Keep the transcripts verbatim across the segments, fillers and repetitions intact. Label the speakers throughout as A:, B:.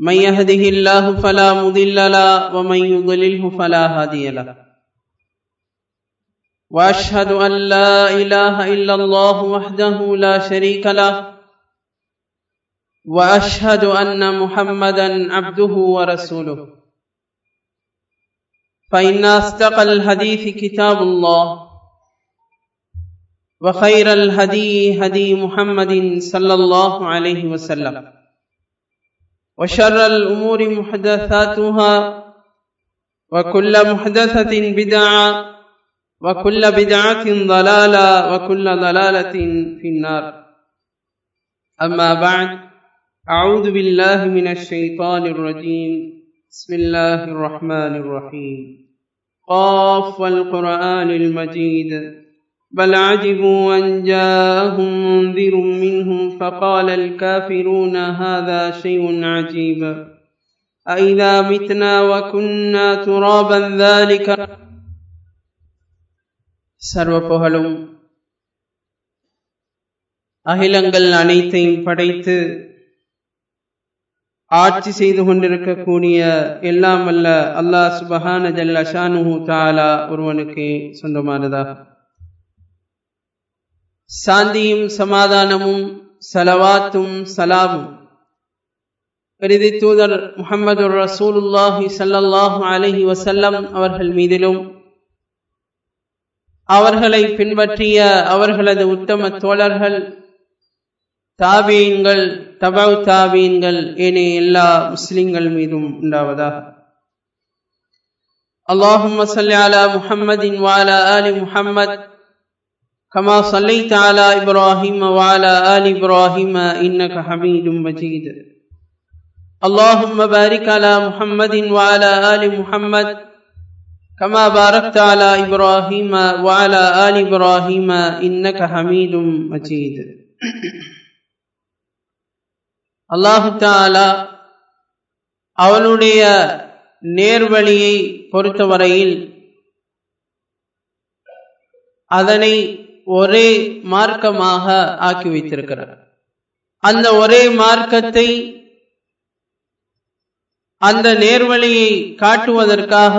A: من يهده الله فلا مضل له ومن يضلله فلا هادي له وأشهد أن لا إله إلا الله وحده لا شريك له وأشهد أن محمدا عبده ورسوله فإن أصدق الحديث كتاب الله وخير الهدي هدي محمد صلى الله عليه وسلم وشر الأمور محدثاتها وكل محدثة بدعة وكل بدعة ضلالة وكل ضلالة في النار. أما بعد، أعوذ بالله من الشيطان الرجيم. بسم الله الرحمن الرحيم. قاف والقرآن المجيد بل عجبوا أن جاءهم منذر منهم فقال الكافرون هذا شيء عجيب أإذا متنا وكنا ترابا ذلك. சர்வ புகழும் அகிலங்கள் அனைத்தையும் படைத்து ஆட்சி செய்து கொண்டிருக்கக்கூடிய எல்லாம் வல்ல அல்லாஹ் சுப்ஹான ஜல்ல ஷானுஹு தஆலா ஒருவனுக்கு சொந்தமானதாக. சாந்தியும் சமாதானமும் சலவாத்தும் சலாமும் இறுதி தூதர் முஹம்மது ரசூலுல்லாஹி ஸல்லல்லாஹு அலைஹி வஸல்லம் அவர்கள் மீதிலும் அவர்களை பின்பற்றிய அவர்களது உத்தம தோழர்கள், தாபீன்கள், தபவு தாபீன்கள் ஏனைய எல்லா முஸ்லிம்கள் மீதும் உண்டாவதாக. அல்லாஹும்ம ஸல்லி அலா முஹம்மதின் வ அலா ஆலி முஹம்மத் كما صليت على إبراهيم وعلى آل إبراهيم إنك حميد مجيد. اللهم بارك على محمد وعلى آل محمد كما باركت على إبراهيم وعلى آل إبراهيم إنك حميد مجيد. அல்லாஹ் தஆலா அவனுடைய நேர்வழியை பொறுத்தவரையில் அதனை ஒரே மார்க்கமாக ஆக்கி வைத்திருக்கிறார். அந்த ஒரே மார்க்கத்தை, அந்த நேர்வழியை காட்டுவதற்காக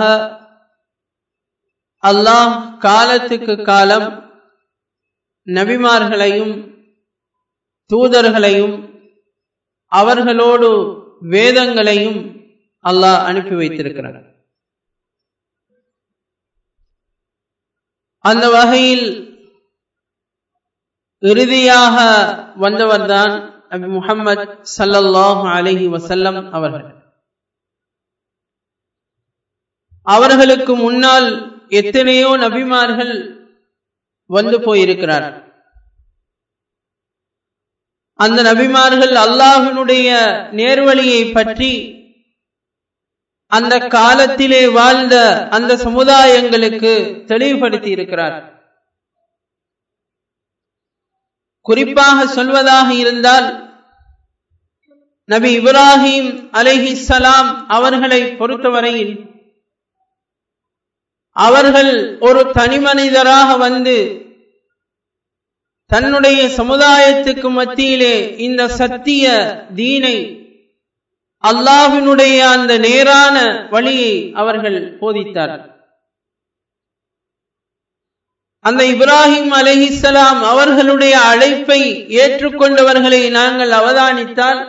A: அல்லாஹ் காலத்துக்கு காலம் நபிமார்களையும் தூதர்களையும் அவர்களோடு வேதங்களையும் அல்லாஹ் அனுப்பி வைத்திருக்கிறார். அந்த வகையில் இறுதியாக வந்தவர்தான் நபி முஹம்மது ஸல்லல்லாஹு அலைஹி வஸல்லம் அவர்கள். அவர்களுக்கு முன்னால் எத்தனையோ நபிமார்கள் வந்து போயிருக்கிறார்கள். அந்த நபிமார்கள் அல்லாஹ்வினுடைய நேர்வழியை பற்றி அந்த காலத்திலே வாழ்ந்த அந்த சமுதாயங்களுக்கு தெளிவுபடுத்தி இருக்கிறார். குறிப்பாக சொல்வதாக இருந்தால், நபி இப்ராஹிம் அலைஹிஸ்ஸலாம் அவர்களை பொறுத்தவரையில் அவர்கள் ஒரு தனி மனிதராக வந்து தன்னுடைய சமுதாயத்துக்கு மத்தியிலே இந்த சத்திய தீனை, அல்லாஹ்வினுடைய அந்த நேரான வழியை அவர்கள் போதித்தார்கள். அந்த இப்ராஹிம் அலைஹிஸ்ஸலாம் அவர்களுடைய அழைப்பை ஏற்றுக்கொண்டவர்களை நாங்கள் அவதானித்தால்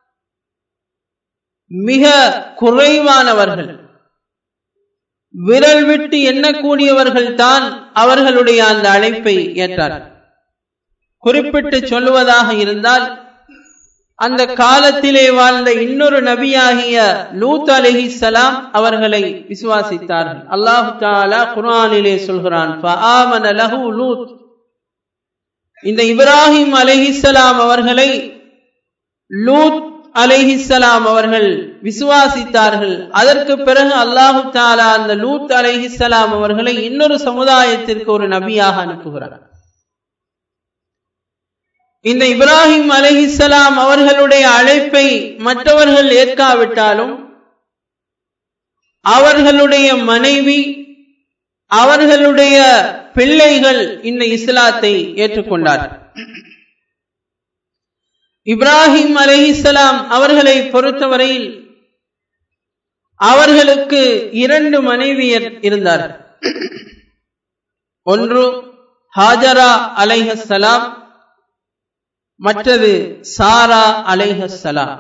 A: மிக குறைவானவர்கள், விரல் விட்டு எண்ணக்கூடியவர்கள் தான் அவர்களுடைய அந்த அழைப்பை ஏற்றார்கள். குறிப்பிட்டு சொல்லுவதாக இருந்தால், அந்த காலத்திலே வாழ்ந்த இன்னொரு நபியாகிய லூத் அலைஹிஸ்ஸலாம் அவர்களை விசுவாசித்தார்கள். அல்லாஹ் தஆலா குர்ஆனிலே சொல்கிறான், ஃபஆமன லஹு லூத். இந்த இப்ராஹிம் அலைஹிஸ்ஸலாம் அவர்களை லூத் அலைஹிஸ்ஸலாம் அவர்கள் விசுவாசித்தார்கள். அதற்கு பிறகு அல்லாஹ் தஆலா அந்த லூத் அலைஹிஸ்ஸலாம் அவர்களை இன்னொரு சமுதாயத்திற்கு ஒரு நபியாக அனுப்புகிறார். இந்த இப்ராஹிம் அலைஹிஸ்ஸலாம் அவர்களுடைய அழைப்பை மற்றவர்கள் ஏற்காவிட்டாலும் அவர்களுடைய மனைவி, அவர்களுடைய பிள்ளைகள் இந்த இஸ்லாத்தை ஏற்றுக்கொண்டார்கள். இப்ராஹிம் அலைஹிஸ்ஸலாம் அவர்களை பொறுத்தவரையில் அவர்களுக்கு இரண்டு மனைவியர் இருந்தார்கள். ஒன்று ஹாஜரா அலைஹிஸ்ஸலாம், மற்றது சாரா அலைஹிஸ்ஸலாம்.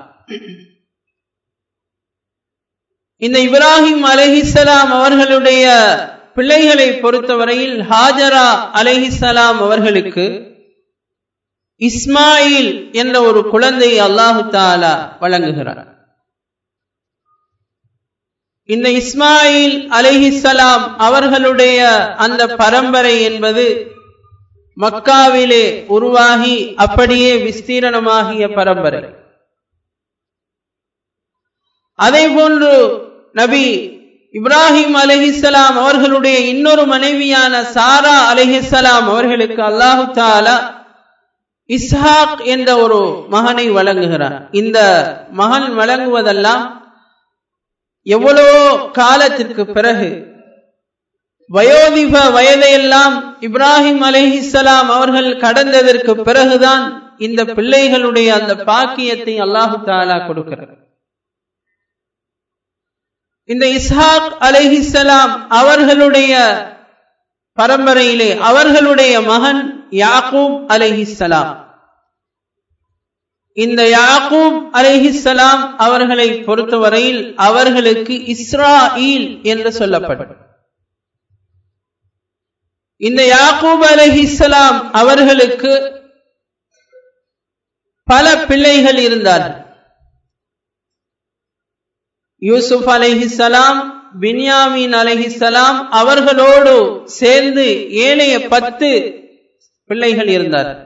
A: இந்த இப்ராஹிம் அலைஹிஸ்ஸலாம் அவர்களுடைய பிள்ளைகளை பொறுத்தவரையில் ஹாஜரா அலைஹிஸ்ஸலாம் அவர்களுக்கு இஸ்மாயில் என்ற ஒரு குழந்தையை அல்லாஹு தஆலா வழங்குகிறார். இந்த இஸ்மாயில் அலைஹிஸ்ஸலாம் அவர்களுடைய அந்த பரம்பரை என்பது மக்காவிலே உருவாகி அப்படியே விஸ்தீரணமாகிய பரம்பரை. அதே போன்று நபி இப்ராஹிம் அலைஹிஸ்ஸலாம் அவர்களுடைய இன்னொரு மனைவியான சாரா அலைஹிஸ்ஸலாம் அவர்களுக்கு அல்லாஹு தஆலா இஸ்ஹாக் என்ற ஒரு மகனை வழங்குகிறார். இந்த மகன் வழங்குவதெல்லாம் எவ்வளவோ காலத்திற்கு பிறகு, வயோதிப வயதையெல்லாம் இப்ராஹிம் அலைஹிஸ்ஸலாம் அவர்கள் கடந்ததற்கு பிறகுதான் இந்த பிள்ளைகளுடைய அந்த பாக்கியத்தை அல்லாஹு தஆலா கொடுக்கிறார். இந்த இஸ்ஹாக் அலைஹிஸ்ஸலாம் அவர்களுடைய பரம்பரையிலே அவர்களுடைய மகன் யாக்கூப் அலைஹிஸ்ஸலாம். இந்த யாக்கூப் அலைஹிஸ்ஸலாம் அவர்களை பொறுத்தவரையில் அவர்களுக்கு இஸ்ராயில் என்று சொல்லப்படும். இந்த யாக்கூப் அலைஹிஸ்ஸலாம் அவர்களுக்கு பல பிள்ளைகள் இருந்தார்கள். யூசுப் அலைஹிஸ்ஸலாம், பின்யாமீன் அலைஹிஸ்ஸலாம் அவர்களோடு சேர்ந்து ஏனைய பத்து பிள்ளைகள் இருந்தார்கள்.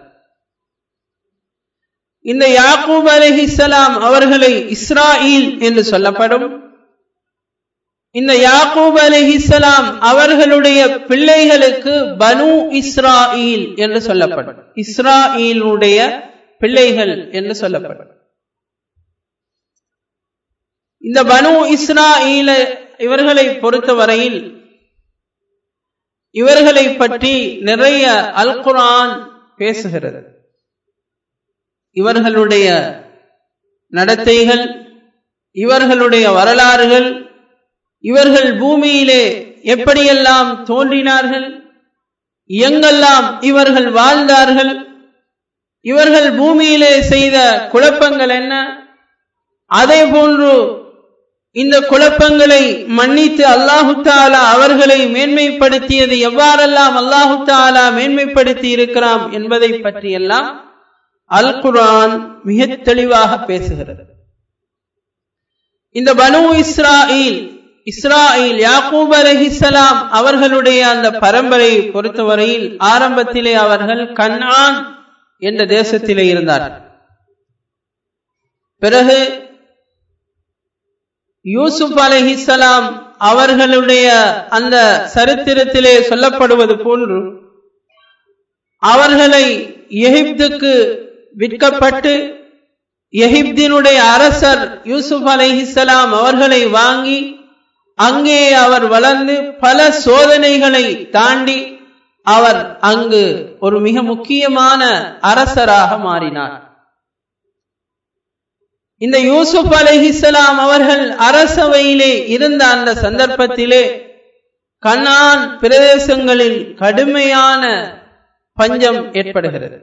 A: இந்த யாக்கூப் அலைஹிஸ்ஸலாம் அவர்களை இஸ்ராயில் என்று சொல்லப்படும். இந்த யாக்கூப் அலைஹிஸ்ஸலாம் அவர்களுடைய பிள்ளைகளுக்கு பனு இஸ்ராயில் என்று சொல்லப்படும். இஸ்ராயிலுடைய பிள்ளைகள் என்று சொல்லப்படும். இந்த பனு இஸ்ராயில் இவர்களை பொறுத்தவரையில் இவர்களை பற்றி நிறைய அல் குர்ஆன் பேசுகிறது. இவர்களுடைய நடத்தைகள், இவர்களுடைய வரலாறுகள், இவர்கள் பூமியிலே எப்படியெல்லாம் தோன்றினார்கள், எங்கெல்லாம் இவர்கள் வாழ்ந்தார்கள், இவர்கள் பூமியிலே செய்த குழப்பங்கள் என்ன, அதே போன்று இந்த குழப்பங்களை மன்னித்து அல்லாஹு தஆலா அவர்களை மேன்மைப்படுத்தியது எவ்வாறெல்லாம் அல்லாஹு தஆலா மேன்மைப்படுத்தி இருக்கிறான் என்பதை பற்றியெல்லாம் அல் குர்ஆன் மிக தெளிவாக பேசுகிறது. இந்த பனு இஸ்ராயில் இஸ்ராயில் யாக்கூப் அலைஹிஸ்ஸலாம் அவர்களுடைய அந்த பரம்பரையை பொறுத்தவரையில் ஆரம்பத்திலே அவர்கள் கன்ஆன் என்ற தேசத்திலே இருந்தார்கள். பிறகு யூசுப் அலைஹிஸ்ஸலாம் அவர்களுடைய அந்த சரித்திரத்திலே சொல்லப்படுவது போன்று அவர்களை எகிப்துக்கு விற்கப்பட்டு எகிப்தினுடைய அரசர் யூசுப் அலைஹிஸ்ஸலாம் அவர்களை வாங்கி அங்கே அவர் வளர்ந்து பல சோதனைகளை தாண்டி அவர் அங்கு ஒரு மிக முக்கியமான அரசராக மாறினார். இந்த யூசுப் அலைஹிஸ்ஸலாம் அவர்கள் அரசவையிலே இருந்த அந்த சந்தர்ப்பத்திலே கனான் பிரதேசங்களில் கடுமையான பஞ்சம் ஏற்படுகிறது.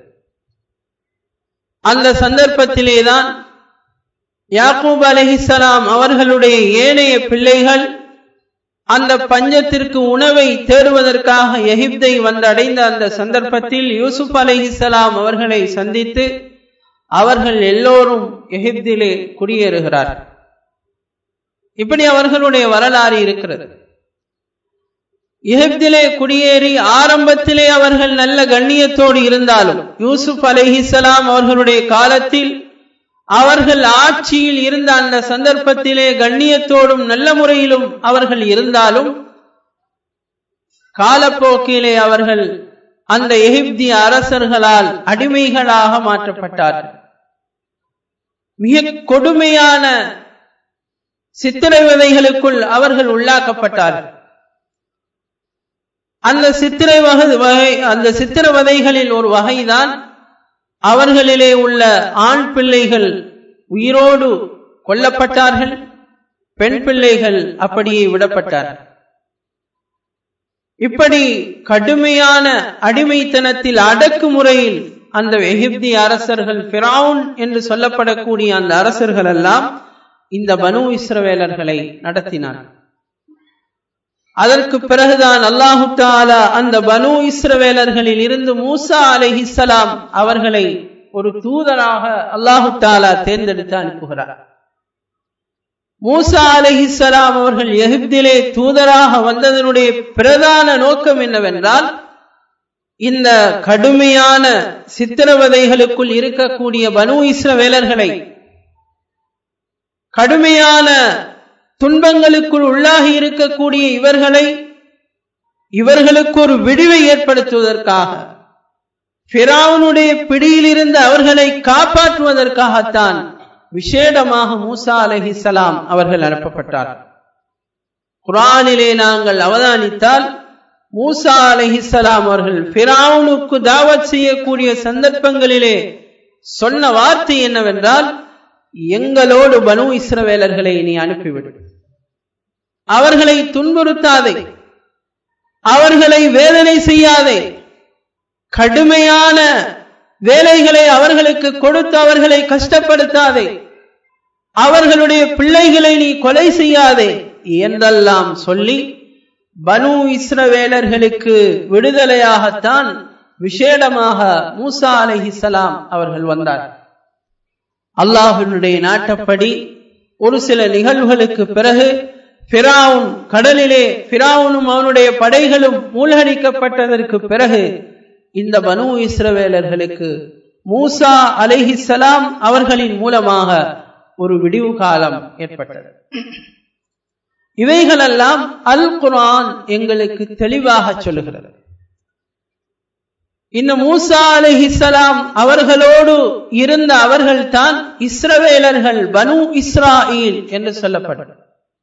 A: அந்த சந்தர்ப்பத்திலேதான் யாக்கூப் அலைஹிஸ்ஸலாம் அவர்களுடைய ஏனைய பிள்ளைகள் அந்த பஞ்சத்திற்கு உணவை தேடுவதற்காக எகிப்தை வந்தடைந்த அந்த சந்தர்ப்பத்தில் யூசுப் அலைஹிஸ்ஸலாம் அவர்களை சந்தித்து அவர்கள் எல்லோரும் எகிப்திலே குடியேறுகிறார்கள். இப்படி அவர்களுடைய வரலாறு இருக்கிறது. எகிப்திலே குடியேறி ஆரம்பத்திலே அவர்கள் நல்ல கண்ணியத்தோடு இருந்தாலும் யூசுப் அலைஹிஸ்ஸலாம் அவர்களுடைய காலத்தில் அவர்கள் ஆட்சியில் இருந்த அந்த சந்தர்ப்பத்திலே கண்ணியத்தோடும் நல்ல முறையிலும் அவர்கள் இருந்தாலும் காலப்போக்கிலே அவர்கள் அந்த எகிப்திய அரசர்களால் அடிமைகளாக மாற்றப்பட்டார்கள். மிக கொடுமையான சித்திரவதைகளுக்குள் அவர்கள் உள்ளாக்கப்பட்டார்கள். அந்த சித்திரை வகை அந்த சித்திரவதைகளில் ஒரு வகைதான் அவர்களிலே உள்ள ஆண் பிள்ளைகள் உயிரோடு கொல்லப்பட்டார்கள், பெண் பிள்ளைகள் அப்படியே விடப்பட்டார். இப்படி கடுமையான அடிமைத்தனத்தில் அடக்குமுறையில் அந்த எகிப்திய அரசர்கள், ஃபிரௌன் என்று சொல்லப்படக்கூடிய அந்த அரசர்கள் எல்லாம் இந்த பனு இஸ்ரவேலர்களை நடத்தினார். அதற்கு பிறகுதான் அல்லாஹு தஆலா அந்த பனு இஸ்ரவேலர்களில் இருந்து மூசா அலைஹிஸ்ஸலாம் அவர்களை ஒரு தூதராக அல்லாஹு தஆலா தேர்ந்தெடுத்து அனுப்புகிறார். மூசா அலைஹிஸ்ஸலாம் அவர்கள் எகிப்திலே தூதராக வந்ததனுடைய பிரதான நோக்கம் என்னவென்றால், இந்த கடுமையான சித்திரவதைகளுக்குள் இருக்கக்கூடிய பனு இஸ்ரவேலர்களை, கடுமையான துன்பங்களுக்குள் உள்ளாகி இருக்கக்கூடிய இவர்களை, இவர்களுக்கு ஒரு விடிவை ஏற்படுத்துவதற்காக, ஃபிரௌனுடைய பிடியிலிருந்து அவர்களை காப்பாற்றுவதற்காகத்தான் விசேடமாக மூசா அலைஹிஸ்ஸலாம் அவர்கள் அனுப்பப்பட்டார். குர்ஆனிலே நாங்கள் அவதானித்தால் மூசா அலைஹிஸ்ஸலாம் அவர்கள் ஃபிரௌனுக்கு தாவத் செய்யக்கூடிய சந்தர்ப்பங்களிலே சொன்ன வார்த்தை என்னவென்றால், எங்களோடு பனு இஸ்ரவேலர்களை நீ அனுப்பிவிடு, அவர்களை துன்புறுத்தாதே, அவர்களை வேதனை செய்யாதே, கடுமையான வேலைகளை அவர்களுக்கு கொடுத்து அவர்களை கஷ்டப்படுத்தாதே, அவர்களுடைய பிள்ளைகளை நீ கொலை செய்யாதே என்றெல்லாம் சொல்லி பனு இஸ்ரவேலர்களுக்கு விடுதலையாகத்தான் விசேடமாக மூசா அலைஹிஸ்ஸலாம் அவர்கள் வந்தார். அல்லாஹ்வினுடைய நாட்டப்படி ஒரு சில நிகழ்வுகளுக்கு பிறகு ஃபிரௌன் கடலிலே, ஃபிரௌனும் அவனுடைய படைகளும் மூழ்கடிக்கப்பட்டதற்கு பிறகு இந்த பனு இஸ்ரவேலர்களுக்கு மூசா அலைஹிஸ்ஸலாம் அவர்களின் மூலமாக ஒரு விடிவு காலம் ஏற்பட்டது. இவைகளெல்லாம் அல் குர்ஆன் எங்களுக்கு தெளிவாக சொல்லுகிறது. இந்த மூசா அலைஹிஸ்ஸலாம் அவர்களோடு இருந்த அவர்கள் தான் இஸ்ரவேலர்கள், பனு இஸ்ராயீல் என்று சொல்லப்பட்டது.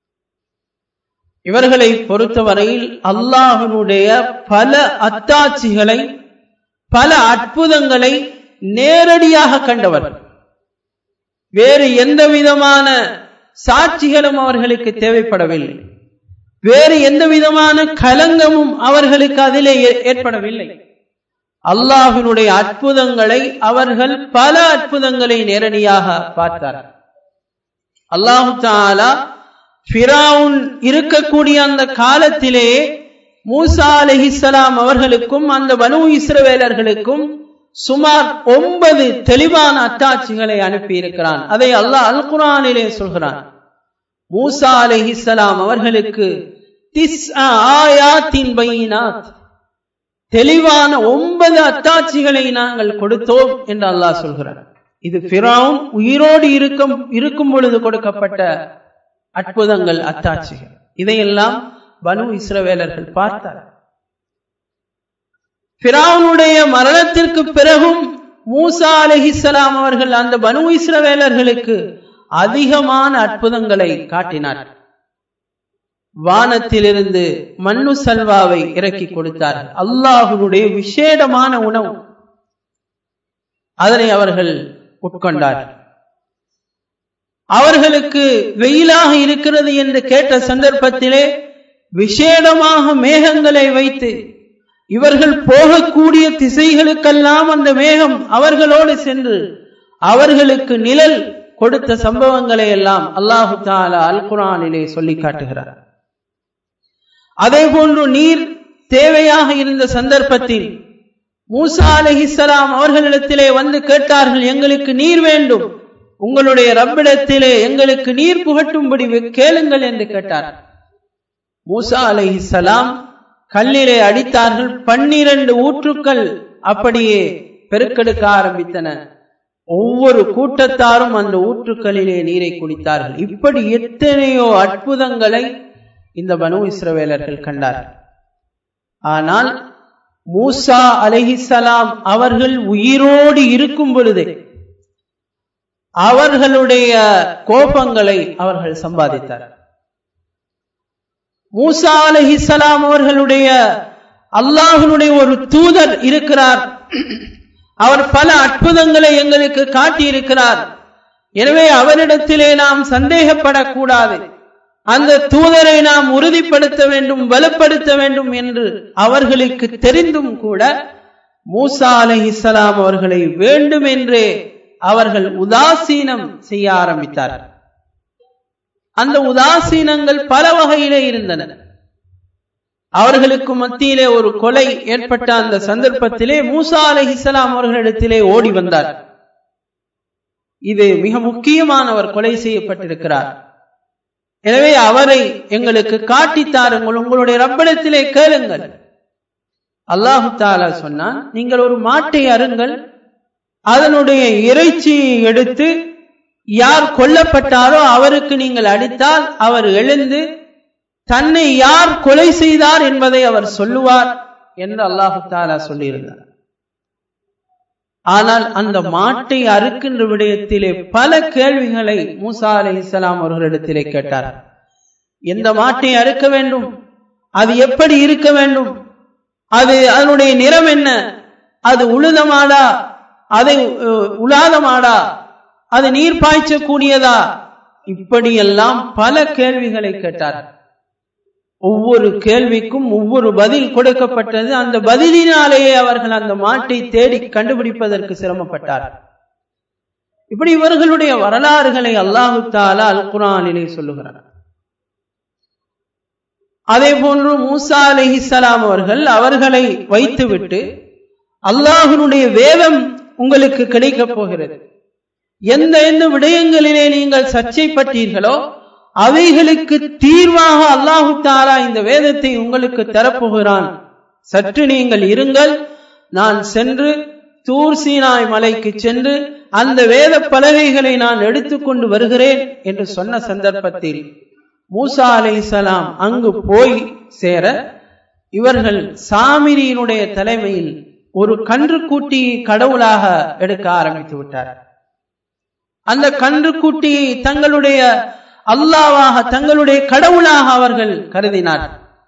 A: இவர்களை பொறுத்தவரையில் அல்லாஹ்வினுடைய பல அத்தாட்சிகளை, பல அற்புதங்களை நேரடியாக கண்டவர்கள். வேறு எந்த விதமான சாட்சிகளும் அவர்களுக்கு தேவைப்படவில்லை, வேறு எந்த விதமான கலங்கமும் அவர்களுக்கு அதிலே ஏற்படவில்லை. அல்லாஹ்வினுடைய அற்புதங்களை அவர்கள் பல அற்புதங்களை நேரடியாக பார்த்தார்கள். அல்லாஹு தஆலா ஃபிரௌன் இருக்கக்கூடிய அந்த காலத்திலே மூசா அலைஹிஸ்ஸலாம் அவர்களுக்கும் அந்த பனு இஸ்ரவேலர்களுக்கும் சுமார் ஒன்பது தெளிவான அத்தாட்சிகளை அனுப்பி இருக்கிறான். அதை அல்லாஹ் அல் குர்ஆனிலே சொல்கிறான். மூசா அலைஹிஸ்ஸலாம் அவர்களுக்கு திஸ்ஆ ஆயாத்தின் பையினாத், தெளிவான ஒன்பது அத்தாட்சிகளை நாங்கள் கொடுத்தோம் என்று அல்லாஹ் சொல்கிறார். இது ஃபிரௌன் உயிரோடு இருக்கும் இருக்கும் பொழுது கொடுக்கப்பட்ட அற்புதங்கள், அத்தாட்சிகள். இதையெல்லாம் பனு இஸ்ரவேலர்கள் பார்த்தார். ஃபிரௌனுடைய மரணத்திற்கு பிறகும் மூசா அலைஹிஸ்ஸலாம் அவர்கள் அந்த பனு இஸ்ரவேலர்களுக்கு அதிகமான அற்புதங்களை காட்டினார். வானத்திலிருந்து மண்ணு சல்வாவை இறக்கி கொடுத்தார்கள். அல்லாஹ்வுடைய விசேடமான உணவு, அதனை அவர்கள் உட்கொண்டார்கள். அவர்களுக்கு வெயிலாக இருக்கிறது என்று கேட்ட சந்தர்ப்பத்திலே விசேடமாக மேகங்களை வைத்து இவர்கள் போகக்கூடிய திசைகளுக்கெல்லாம் அந்த மேகம் அவர்களோடு சென்று அவர்களுக்கு நிழல் கொடுத்த சம்பவங்களை எல்லாம் அல்லாஹு தஆலா அல் குர்ஆனிலே சொல்லி காட்டுகிறார். அதே போன்று நீர் தேவையாக இருந்த சந்தர்ப்பத்தில் மூசா அலைஹிஸ்ஸலாம் அவர்களிடத்திலே வந்து கேட்டார்கள், எங்களுக்கு நீர் வேண்டும், உங்களுடைய ரப்பிடத்திலே எங்களுக்கு நீர் புகட்டும்படி கேளுங்கள் என்று கேட்டார்கள். மூசா அலைஹிஸ்ஸலாம் கல்லிலே அடித்தார்கள். பன்னிரண்டு ஊற்றுக்கள் அப்படியே பெருக்கெடுக்க ஆரம்பித்தன. ஒவ்வொரு கூட்டத்தாரும் அந்த ஊற்றுக்களிலே நீரை குடித்தார்கள். இப்படி எத்தனையோ அற்புதங்களை இந்த பனு இஸ்ரவேலர்கள் கண்டார்கள். ஆனால் மூசா அலைஹிஸ்ஸலாம் அவர்கள் உயிரோடு இருக்கும் பொழுதே அவர்களுடைய கோபங்களை அவர்கள் சம்பாதித்தார்கள். மூசா அலைஹிஸ்ஸலாம் அவர்களுடைய அல்லாஹ்வுடைய ஒரு தூதர் இருக்கிறார், அவர் பல அற்புதங்களை எங்களுக்கு காட்டியிருக்கிறார், எனவே அவரிடத்திலே நாம் சந்தேகப்படக்கூடாது, அந்த தூதரை நாம் உறுதிப்படுத்த வேண்டும், பலப்படுத்த வேண்டும் என்று அவர்களுக்கு தெரிந்தும் கூட மூசா அலைஹிஸ்ஸலாம் அவர்களை வேண்டுமென்றே அவர்கள் உதாசீனம் செய்ய ஆரம்பித்தார்கள். அந்த உதாசீனங்கள் பல வகையிலே இருந்தன. அவர்களுக்கு மத்தியிலே ஒரு கொலை ஏற்பட்ட அந்த சந்தர்ப்பத்திலே மூசா அலைஹிஸ்ஸலாம் அவர்களிடத்திலே ஓடி வந்தார். இது மிக முக்கியமானவர் கொலை செய்யப்பட்டிருக்கிறார், எனவே அவரை எங்களுக்கு காட்டித்தாருங்கள், உங்களுடைய ரப்பிடத்திலே கேளுங்கள். அல்லாஹு தஆலா சொன்னான், நீங்கள் ஒரு மாட்டை அருங்கள், அதனுடைய இறைச்சியை எடுத்து யார் கொல்லப்பட்டாரோ அவருக்கு நீங்கள் அளித்தால் அவர் எழுந்து தன்னை யார் கொலை செய்தார் என்பதை அவர் சொல்லுவார் என்று அல்லாஹு தஆலா சொல்லியிருந்தார். ஆனால் அந்த மாட்டை அறுக்கின்ற விடயத்திலே பல கேள்விகளை மூசா அலைஹிஸ்ஸலாம் அவர்களிடத்திலே கேட்டார். எந்த மாட்டை அறுக்க வேண்டும், அது எப்படி இருக்க வேண்டும், அது அதனுடைய நிறம் என்ன, அது உழுத மாடா, அதை உலாத மாடா, அது நீர் பாய்ச்சக்கூடியதா, இப்படியெல்லாம் பல கேள்விகளை கேட்டார். ஒவ்வொரு கேள்விக்கும் ஒவ்வொரு பதில் கொடுக்கப்பட்டது. அந்த பதிலினாலேயே அவர்கள் அந்த மாட்டை தேடி கண்டுபிடிப்பதற்கு சிரமப்பட்டார். இப்படி இவர்களுடைய வரலாறுகளை அல்லாஹு தஆலா அல் குர்ஆனிலே சொல்லுகிறார். அதே போன்று மூசா அலைஹிஸ்ஸலாம் அவர்கள் அவர்களை வைத்துவிட்டு அல்லாஹ்வுடைய வேதம் உங்களுக்கு கிடைக்கப் போகிறது, எந்த எந்த விடயங்களிலே நீங்கள் சர்ச்சைப்பட்டீர்களோ அவைகளுக்கு தீர்வாக அல்லாஹு தஆலா இந்த வேதத்தை உங்களுக்கு தரப்போகிறான், சற்று நீங்கள் இருங்கள், நான் சென்று தூர் சீனாய் மலைக்கு சென்று அந்த வேத பலகைகளை நான் எடுத்துக்கொண்டு வருகிறேன் என்று சொன்ன சந்தர்ப்பத்தில் மூசா அலைஹிஸ்ஸலாம் அங்கு போய் சேர இவர்கள் சாமிரியினுடைய தலைமையில் ஒரு கன்றுக்குட்டியை கடவுளாக எடுக்க ஆரம்பித்து விட்டார். அந்த கன்றுக்குட்டியை தங்களுடைய அல்லாஹ்வாக, தங்களுடைய கடவுளாக அவர்கள் கருதினார்.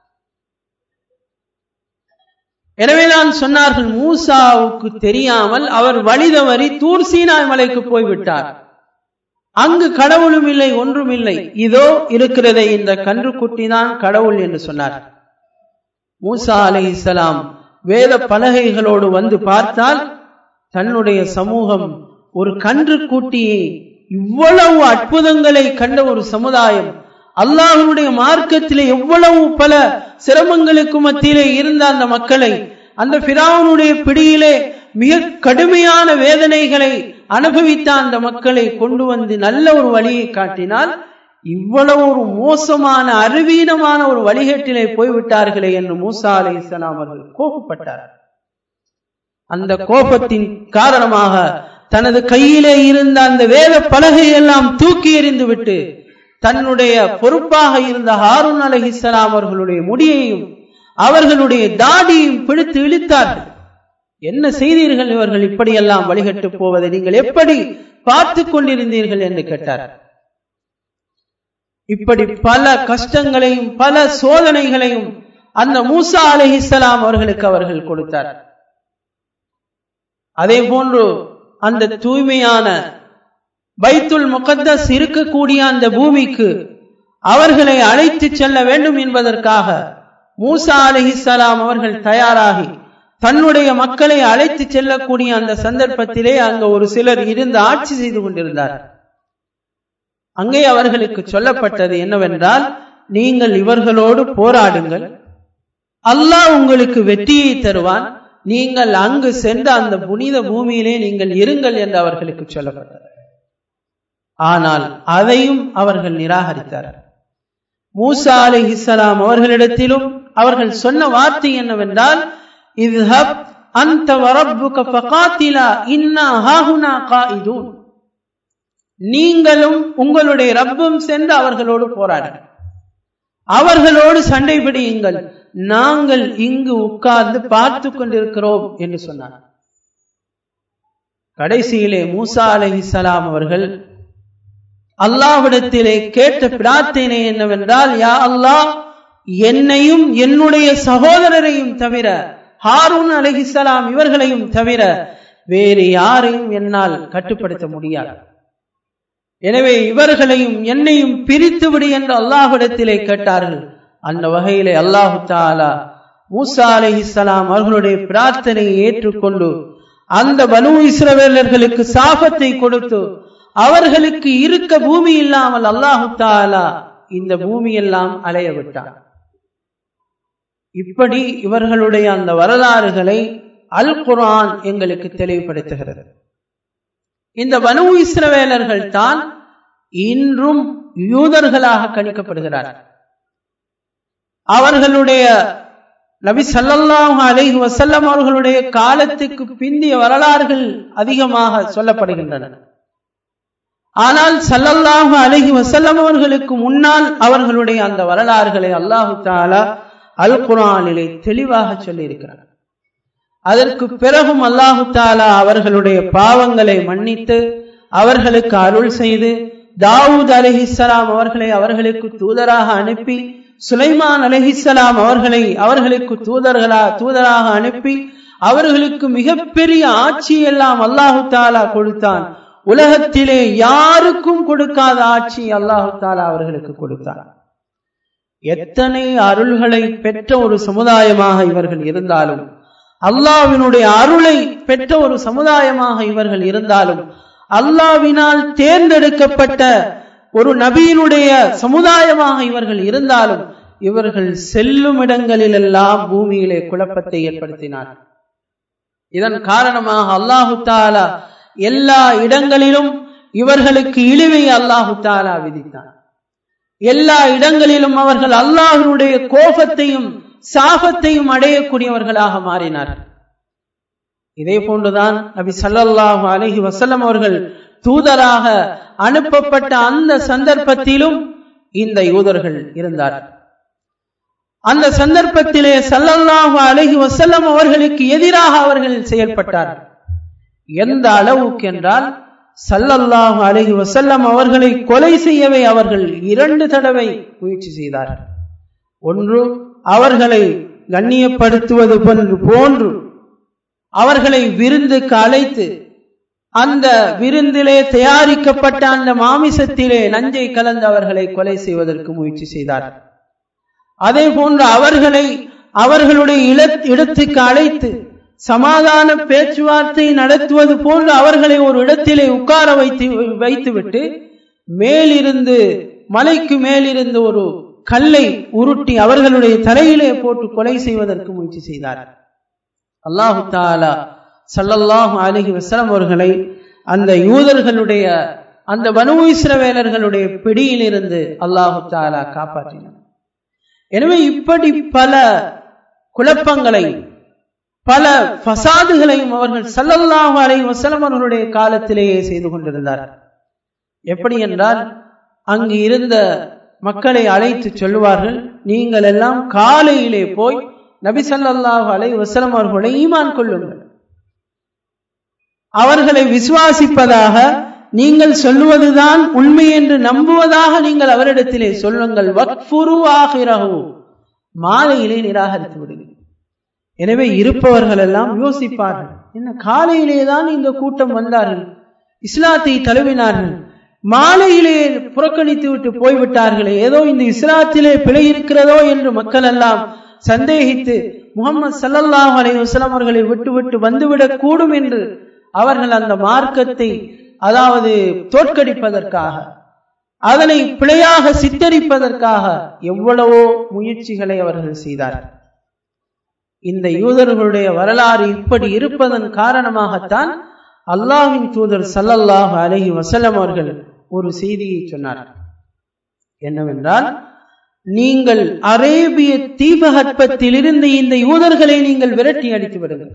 A: எனவே நான் சொன்னார்கள், மூசாவுக்கு தெரியாமல் அவர் வழி தவறி தூர் சீனாய் மலைக்கு போய்விட்டார். அங்கு கடவுளும் இல்லை, ஒன்றும் இல்லை, இதோ இருக்கிறதே இந்த கன்றுக்குட்டி தான் கடவுள் என்று சொன்னார். மூசா அலைஹிஸ்ஸலாம் வேத பலகைகளோடு வந்து பார்த்தால் தன்னுடைய சமூகம் ஒரு கன்றுக்குட்டியை, இவ்வளவு அற்புதங்களை கண்ட ஒரு சமுதாயம், அல்லாஹ்வுடைய மார்க்கத்திலே எவ்வளவு பல சிரமங்களுக்கு மத்தியிலே இருந்த அந்த மக்களை, அந்த ஃபிரௌனுடைய பிடியிலே மிக கடுமையான வேதனைகளை அனுபவித்த அந்த மக்களை கொண்டு வந்து நல்ல ஒரு வழியை காட்டினால், இவ்வளவு ஒரு மோசமான அறிவீனமான ஒரு வழிகேட்டிலே போய்விட்டார்களே என்று மூசா அலைஹிஸ்ஸலாம் அவர்கள் கோபப்பட்டார். அந்த கோபத்தின் காரணமாக தனது கையிலே இருந்த அந்த வேத பலகை எல்லாம் தூக்கி எறிந்து விட்டு தன்னுடைய பொறுப்பாக இருந்த ஹாரூன் அலைஹிஸ்ஸலாம் அவர்களுடைய முடியையும் அவர்களுடைய தாடியையும் பிடித்து இழுத்தார்கள். என்ன செய்தீர்கள், இவர்கள் இப்படியெல்லாம் வழிகட்டு போவதை நீங்கள் எப்படி பார்த்து கொண்டிருந்தீர்கள் என்று கேட்டார். இப்படி பல கஷ்டங்களையும் பல சோதனைகளையும் அந்த மூசா அலைஹிஸ்ஸலாம் அவர்களுக்கு அவர்கள் கொடுத்தார். அதே போன்று அந்த தூய்மையான பைத்துல் முகத்தஸ் இருக்கக்கூடிய அந்த பூமிக்கு அவர்களை அழைத்து செல்ல வேண்டும் என்பதற்காக மூசா அலைஹிஸ்ஸலாம் அவர்கள் தயாராகி தன்னுடைய மக்களை அழைத்து செல்லக்கூடிய அந்த சந்தர்ப்பத்திலே அங்க ஒரு சிலர் இருந்து ஆட்சி செய்து கொண்டிருந்தார். அங்கே அவர்களுக்கு சொல்லப்பட்டது என்னவென்றால், நீங்கள் இவர்களோடு போராடுங்கள், அல்லாஹ் உங்களுக்கு வெற்றியை தருவான், நீங்கள் அங்கு சென்று அந்த புனித பூமியிலே நீங்கள் இருங்கள் என்று அவர்களுக்கு சொல்லப்பட்டது. ஆனால் அதையும் அவர்கள் நிராகரித்தார்கள். மூசா அலைஹிஸ்ஸலாம் அவர்களிடத்திலும் அவர்கள் சொன்ன வார்த்தை என்னவென்றால், இத்ஹப் அன்த வரப்புக ஃபகாத்திலா இன்னா ஹாஹுனா காயிதூன், நீங்களும் உங்களுடைய ரப்பும் சென்று அவர்களோடு போராடுங்கள், அவர்களோடு சண்டை பிடியுங்கள், நாங்கள் இங்கு உட்கார்ந்து பார்த்து கொண்டிருக்கிறோம் என்று சொன்னார். கடைசியிலே மூசா அலைஹிஸ்ஸலாம் அவர்கள் அல்லாஹ்விடத்திலே கேட்ட பிரார்த்தனை என்னவென்றால், யா அல்லாஹ், என்னையும் என்னுடைய சகோதரரையும் தவிர, ஹாரூன் அலைஹிஸ்ஸலாம் இவர்களையும் தவிர வேறு யாரையும் என்னால் கட்டுப்படுத்த முடியாது. எனவே இவர்களையும் என்னையும் பிரித்து விடு என்று அல்லாஹ்விடத்திலே கேட்டார்கள். அந்த வகையிலே அல்லாஹு தஆலா மூசா அலைஹிஸ்ஸலாம் அவர்களுடைய பிரார்த்தனையை ஏற்றுக்கொண்டு அந்த பனூ இஸ்ரவேலர்களுக்கு சாபத்தை கொடுத்து அவர்களுக்கு இருக்க பூமி இல்லாமல் அல்லாஹு தஆலா இந்த பூமியெல்லாம் அலைய விட்டார். இப்படி இவர்களுடைய அந்த வரலாறுகளை அல் குர்ஆன் எங்களுக்கு தெளிவுபடுத்துகிறது. இந்த பனூ இஸ்ரவேலர்கள் தான் இன்றும் யூதர்களாக கணிக்கப்படுகிறார்கள். அவர்களுடைய நபி ஸல்லல்லாஹு அலைஹி வஸல்லம் அவர்களுடைய காலத்துக்கு பிந்திய வரலாறுகள் அதிகமாக சொல்லப்படுகின்றன. ஆனால் ஸல்லல்லாஹு அலைஹி வஸல்லம் அவர்களுக்கு முன்னால் அவர்களுடைய அந்த வரலாறுகளை அல்லாஹு தஆலா அல் குர்ஆனிலே தெளிவாக சொல்லி இருக்கிறார். அதற்கு பிறகும் அல்லாஹு தஆலா அவர்களுடைய பாவங்களை மன்னித்து அவர்களுக்கு அருள் செய்து தாவூத் அலைஹிஸ்ஸலாம் அவர்களை அவர்களுக்கு தூதராக அனுப்பி சுலைமான் அலைஹிஸ்ஸலாம் அவர்களை அவர்களுக்கு தூதர்களா தூதராக அனுப்பி அவர்களுக்கு மிகப்பெரிய ஆட்சி எல்லாம் அல்லாஹு தஆலா கொடுத்தான். உலகத்திலே யாருக்கும் கொடுக்காத ஆட்சி அல்லாஹு தஆலா அவர்களுக்கு கொடுத்தான். எத்தனை அருள்களை பெற்ற ஒரு சமுதாயமாக இவர்கள் இருந்தாலும், அல்லாஹ்வினுடைய அருளை பெற்ற ஒரு சமுதாயமாக இவர்கள் இருந்தாலும், அல்லாஹ்வினால் தேர்ந்தெடுக்கப்பட்ட ஒரு நபியினுடைய சமுதாயமாக இவர்கள் இருந்தாலும், இவர்கள் செல்லும் இடங்களில் எல்லாம் பூமியிலே குழப்பத்தை ஏற்படுத்தினார். இதன் காரணமாக அல்லாஹு தஆலா எல்லா இடங்களிலும் இவர்களுக்கு இழிவை அல்லாஹு தஆலா விதித்தார். எல்லா இடங்களிலும் அவர்கள் அல்லாஹ்வுடைய கோபத்தையும் சாபத்தையும் அடையக்கூடியவர்களாக மாறினார்கள். இதே போன்றுதான் நபி ஸல்லல்லாஹு அலைஹி வஸல்லம் அவர்கள் தூதராக அனுப்பப்பட்ட அந்த சந்தர்ப்பத்திலும் இந்த யூதர்கள் இருந்தார்கள். அந்த சந்தர்ப்பத்திலே ஸல்லல்லாஹு அலைஹி வஸல்லம் அவர்களுக்கு எதிராக அவர்கள் செயல்பட்டார்கள். எந்த அளவுக்கு என்றால், ஸல்லல்லாஹு அலைஹி வஸல்லம் அவர்களை கொலை செய்யவே அவர்கள் இரண்டு தடவை முயற்சி செய்தார்கள். ஒன்று, அவர்களை கண்ணியப்படுத்துவது போன்று அவர்களை விருந்துக்கு அழைத்து அந்த விருந்திலே தயாரிக்கப்பட்ட அந்த மாமிசத்திலே நஞ்சை கலந்து அவர்களை கொலை செய்வதற்கு முயற்சி செய்தார்கள். அதே போன்று அவர்களை அவர்களுடைய இடத்துக்கு அழைத்து சமாதான பேச்சுவார்த்தை நடத்துவது போன்று அவர்களை ஒரு இடத்திலே உட்கார வைத்து வைத்துவிட்டு மேலிருந்து மலைக்கு மேலிருந்து ஒரு கல்லை உருட்டி அவர்களுடைய தலையிலே போட்டு கொலை செய்வதற்கு முயற்சி செய்தார்கள். அல்லாஹு தஆலா ஸல்லல்லாஹு அலைஹி வஸல்லம் அவர்களை அந்த யூதர்களுடைய அந்த பனூ இஸ்ரவேலர்களுடைய பிடியிலிருந்து அல்லாஹு தஆலா காப்பாற்றினார். எனவே இப்படி பல குழப்பங்களை பல ஃபசாதுகளையும் அவர்கள் ஸல்லல்லாஹு அலைஹி வஸல்லம் அவர்களுடைய காலத்திலேயே செய்து கொண்டிருந்தார்கள். எப்படி என்றால், அங்கு இருந்த மக்களை அழைத்து சொல்லுவார்கள், நீங்கள் எல்லாம் காலையிலே போய் நபி ஸல்லல்லாஹு அலைஹி வஸல்லம் அவர்களை ஈமான் கொள்ளுங்கள், அவர்களை விசுவாசிப்பதாக நீங்கள் சொல்லுவதுதான் உண்மை என்று நம்புவதாக நீங்கள் அவரிடத்திலே சொல்லுங்கள். வக்ஃபுரு ஆகிரஹு, மாலையிலே நிராகரித்து விடுங்கள். எனவே இருப்பவர்கள் எல்லாம் யோசிப்பார்கள், என்ன காலையிலே தான் இந்த கூட்டம் வந்தார்கள், இஸ்லாத்தை தழுவினார்கள், மாலையிலே புறக்கணித்து விட்டு போய்விட்டார்களே, ஏதோ இந்த இஸ்லாத்திலே பிழை இருக்கிறதோ என்று மக்கள் எல்லாம் சந்தேகித்து முஹம்மது ஸல்லல்லாஹு அலைஹி வஸல்லம் அவர்களை விட்டு விட்டு வந்துவிடக் கூடும் என்று அவர்கள் அந்த மார்க்கத்தை அதாவது தோற்கடிப்பதற்காக, அதனை பிழையாக சித்தரிப்பதற்காக எவ்வளவோ முயற்சிகளை அவர்கள் செய்தார்கள். இந்த யூதர்களுடைய வரலாறு இப்படி இருப்பதன் காரணமாகத்தான் அல்லாஹ்வின் தூதர் ஸல்லல்லாஹு அலைஹி வஸல்லம் அவர்கள் ஒரு செய்தியை சொன்னார்கள். என்னவென்றால், நீங்கள் அரேபிய தீபகற்பத்தில் இருந்து இந்த யூதர்களை நீங்கள் விரட்டி அடித்து விடுங்கள்.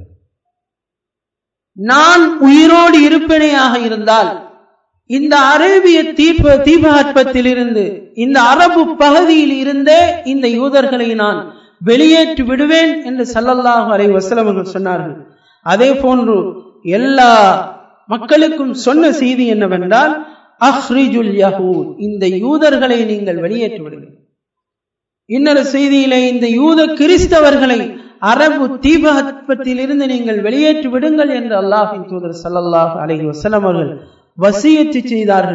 A: நான் உயிரோடு இருப்பேனையாக இருந்தால் இந்த அரேபிய தீப தீபகற்பத்தில் இருந்து இந்த அரபு பகுதியில் இருந்தே இந்த யூதர்களை நான் வெளியேற்றி விடுவேன் என்று ஸல்லல்லாஹு அலைஹி வஸல்லம் அவர்கள் சொன்னார்கள். அதே போன்று எல்லா மக்களுக்கும் சொன்ன செய்தி என்னவென்றால், அஹ்ரிஜுல் யஹூத், இந்த யூதர்களை நீங்கள் வெளியேற்றி விடுங்கள். இன்னொரு செய்தியிலே, இந்த யூத கிறிஸ்தவர்களை அரபு தீபகற்பத்தில் இருந்து நீங்கள் வெளியேற்றி விடுங்கள் என்று அல்லாஹ்வின் தூதர் ஸல்லல்லாஹு அலைஹி வஸல்லம் அவர்கள் வசியத்து செய்தார்கள்.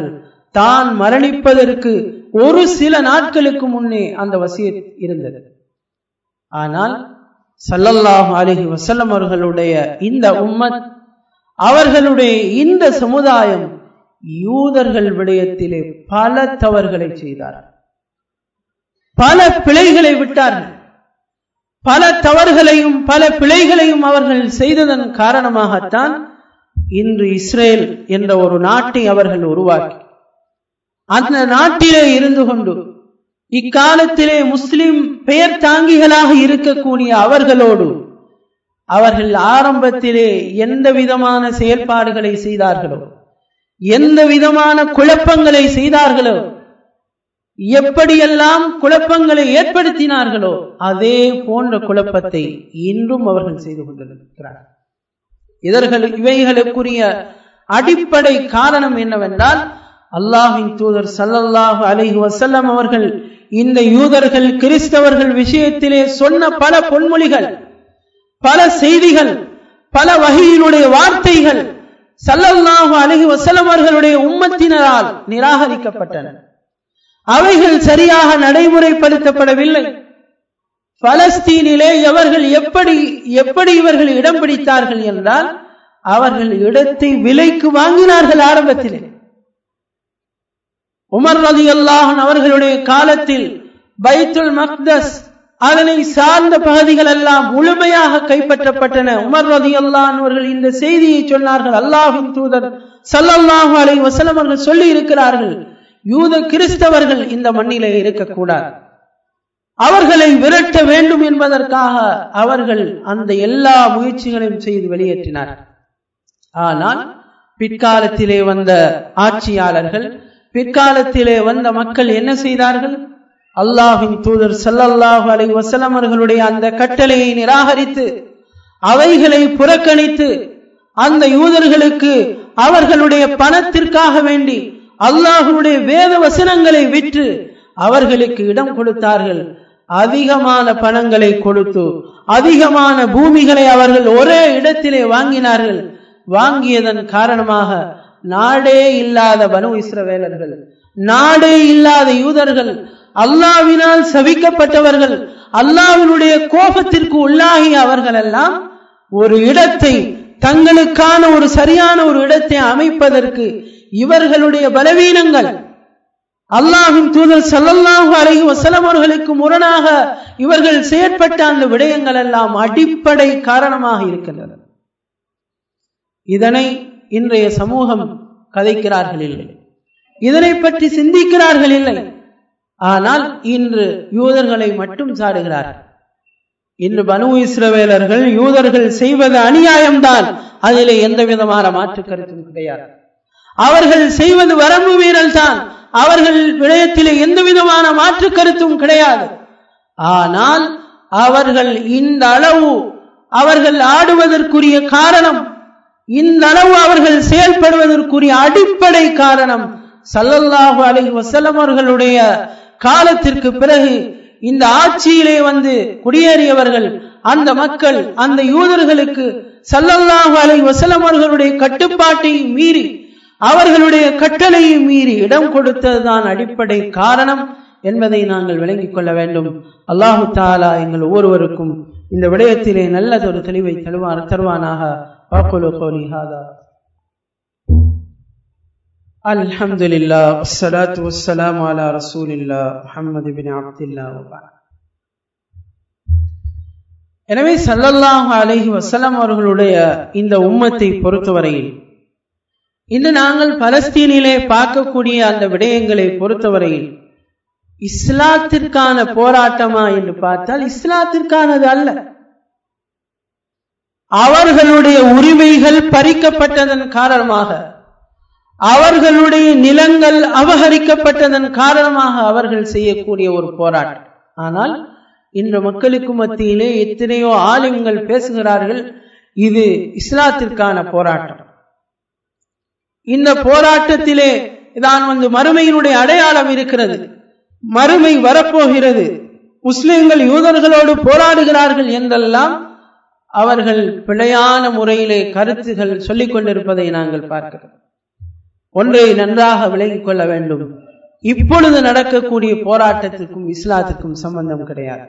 A: தான் மரணிப்பதற்கு ஒரு சில நாட்களுக்கு முன்னே அந்த வசியத் இருந்தது. ஆனால் ஸல்லல்லாஹு அலைஹி வஸல்லம் அவர்களுடைய இந்த உம்மத், அவர்களுடைய இந்த சமுதாயம் யூதர்கள் விடயத்திலே பல தவறுகளை செய்தார்கள், பல பிழைகளை விட்டார்கள். பல தவறுகளையும் பல பிழைகளையும் அவர்கள் செய்ததன் காரணமாகத்தான் இன்று இஸ்ரேல் என்ற ஒரு நாட்டை அவர்கள் உருவாக்கி, அந்த நாட்டிலே இருந்து கொண்டு இக்காலத்திலே முஸ்லிம் பெயர் தாங்கிகளாக இருக்கக்கூடிய அவர்களோடு அவர்கள் ஆரம்பத்திலே எந்த விதமான செயல்பாடுகளை செய்தார்களோ, எந்த விதமான குழப்பங்களை செய்தார்களோ, எப்படியெல்லாம் குழப்பங்களை ஏற்படுத்தினார்களோ அதே போன்ற குழப்பத்தை இன்றும் அவர்கள் செய்து கொண்டிருக்கிறார்கள். இதர்கள் இவைகளுக்குரிய அடிப்படை காரணம் என்னவென்றால், அல்லாஹ்வின் தூதர் ஸல்லல்லாஹு அலைஹி வஸல்லம் அவர்கள் இந்த யூதர்கள் கிறிஸ்தவர்கள் விஷயத்திலே சொன்ன பல பொன்மொழிகள், பல செய்திகள், பல வகையினுடைய வார்த்தைகள் ஸல்லல்லாஹு அலைஹி வஸல்லம் அவர்களுடைய உம்மத்தினரால் நிராகரிக்கப்பட்டன. அவைகள் சரியாக நடைமுறைப்படுத்தப்படவில்லை. பலஸ்தீனிலே அவர்கள் எப்படி எப்படி இவர்கள் இடம் பிடித்தார்கள் என்றால், அவர்கள் இடத்தை விலைக்கு வாங்கினார்கள். ஆரம்பத்திலே உமர் ரலியல்லாஹு அன்ஹு அவர்களுடைய காலத்தில் பைத்துல் மக்தஸ் அதனை சார்ந்த பகுதிகள் எல்லாம் முழுமையாக கைப்பற்றப்பட்டன. உமர் ரலியல்லாஹு அன்ஹு அவர்கள் இந்த செய்தியை சொன்னார்கள். அல்லாஹ்வின் தூதர் ஸல்லல்லாஹு அலைஹி வஸல்லம் அவர்கள் சொல்லி இருக்கிறார்கள், யூத கிறிஸ்தவர்கள் இந்த மண்ணிலே இருக்கக்கூடாது, அவர்களை விரட்ட வேண்டும் என்பதற்காக அவர்கள் அந்த எல்லா முயற்சிகளையும் செய்து வெளியேற்றினார்கள். ஆனால் பிற்காலத்திலே வந்த ஆட்சியாளர்கள், பிற்காலத்திலே வந்த மக்கள் என்ன செய்தார்கள்? அல்லாஹ்வின் தூதர் ஸல்லல்லாஹு அலைஹி வஸல்லம் அவர்களுடைய அந்த கட்டளையை நிராகரித்து, அவைகளை புறக்கணித்து, அந்த யூதர்களுக்கு அவர்களுடைய பணத்திற்காக வேண்டி அல்லாஹ்வுடைய வேத வசனங்களை விற்று அவர்களுக்கு இடம் கொடுத்தார்கள். அதிகமான பணங்களை கொடுத்து அதிகமான பூமிகளை அவர்கள் ஒரே இடத்திலே வாங்கினார்கள். வாங்கியதன் காரணமாக நாடே இல்லாத பனு இஸ்ரவேலர்கள், நாடே இல்லாத யூதர்கள், அல்லாஹ்வினால் சபிக்கப்பட்டவர்கள், அல்லாஹ்வினுடைய கோபத்திற்கு உள்ளாகிய அவர்கள் எல்லாம் ஒரு இடத்தை, தங்களுக்கான ஒரு சரியான ஒரு இடத்தை அமைப்பதற்கு இவர்களுடைய பலவீனங்கள், அல்லாஹ்வின் தூதர் ஸல்லல்லாஹு அலைஹி வஸல்லம் அவர்களுக்கு முரணாக இவர்கள் செயற்பட்ட அந்த விடயங்கள் எல்லாம் அடிப்படை காரணமாக இருக்கின்றன. இதனை இன்றைய சமூகம் கதைக்கிறார்கள் இல்லை, இதனை பற்றி சிந்திக்கிறார்கள் இல்லை. ஆனால் இன்று யூதர்களை மட்டும் சாடுகிறார்கள். இன்று பனு இஸ்ரவேலர்கள் யூதர்கள் செய்வது அநியாயம்தான், அதிலே எந்த விதமான மாற்று கருத்தும் கிடையாது. அவர்கள் செய்வது வரம்பு மீறல் தான், அவர்கள் விடயத்திலே எந்த விதமான மாற்று கருத்தும் கிடையாது. ஆனால் அவர்கள் இந்த அளவு அவர்கள் ஆடுவதற்குரிய காரணம், இந்த அளவு அவர்கள் செயல்படுவதற்குரிய அடிப்படை காரணம், ஸல்லல்லாஹு அலைஹி வஸல்லம் அவர்களுடைய காலத்திற்கு பிறகு இந்த ஆட்சியிலே வந்து குடியேறியவர்கள், அந்த மக்கள், அந்த யூதர்களுக்கு ஸல்லல்லாஹு அலைஹி வஸல்லம் அவர்களுடைய கட்டுப்பாட்டை மீறி, அவர்களுடைய கட்டளையை மீறி இடம் கொடுத்ததுதான் அடிப்படை காரணம் என்பதை நாங்கள் விளங்கிக் கொள்ள வேண்டும். அல்லாஹு தஆலா எங்கள் ஒவ்வொருவருக்கும் இந்த விடயத்திலே நல்லதொரு தெளிவை தருவார் தருவானாக. வஅகுலு கௌலி ஹாதா. அல்ஹம்துலில்லாஹ் வஸ்ஸலாத்து வஸ்ஸலாமு அலா ரசூலில்லாஹ் முஹம்மது இப்னு அப்துல்லாஹ் வ பஅத். எனவே ஸல்லல்லாஹு அலைஹி வஸல்லம் அவர்களுடைய இந்த உம்மத்தை பொறுத்தவரையில், இன்று நாங்கள் பலஸ்தீனிலே பார்க்கக்கூடிய அந்த விடயங்களை பொறுத்தவரையில் இஸ்லாத்திற்கான போராட்டமா என்று பார்த்தால் இஸ்லாத்திற்கானது அல்ல. அவர்களுடைய உரிமைகள் பறிக்கப்பட்டதன் காரணமாக, அவர்களுடைய நிலங்கள் அபகரிக்கப்பட்டதன் காரணமாக அவர்கள் செய்யக்கூடிய ஒரு போராட்டம். ஆனால் இன்று மக்களுக்கு மத்தியிலே எத்தனையோ ஆலிம்கள் பேசுகிறார்கள், இது இஸ்லாத்திற்கான போராட்டம். இந்த போராட்டத்திலே தான் வந்து மறுமையினுடைய அடையாளம் இருக்கிறது, மறுமை வரப்போகிறது, முஸ்லிம்கள் யூதர்களோடு போராடுகிறார்கள் என்றெல்லாம் அவர்கள் பிழையான முறையிலே கருத்துகள் சொல்லிக் கொண்டிருப்பதை நாங்கள் பார்க்கிறோம். ஒன்றை நன்றாக விளங்கிக் கொள்ள வேண்டும். இப்பொழுது நடக்கக்கூடிய போராட்டத்திற்கும் இஸ்லாத்திற்கும் சம்பந்தம் கிடையாது.